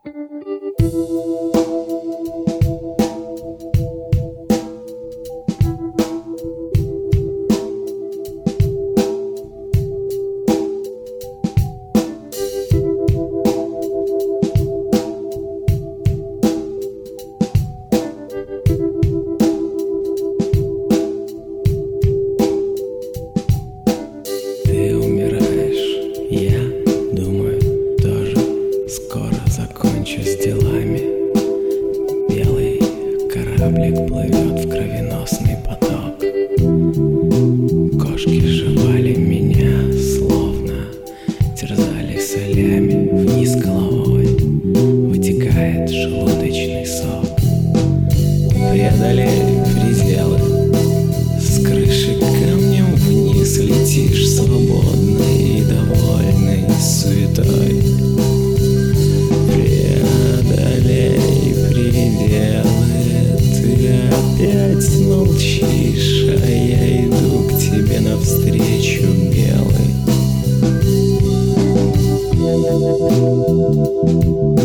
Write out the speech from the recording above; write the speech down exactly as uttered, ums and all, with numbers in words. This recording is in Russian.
Я думаю, тоже скоро закончу с делами. Белый кораблик плывет в кровеносный поток. Кошки жевали меня, словно терзали солями. Вниз головой вытекает желудочный сок. Преодолей пределы, с крыши камнем вниз летишь свободный и довольный суетой. Преодолей пределы, ты опять молчишь, а я иду к тебе навстречу белый.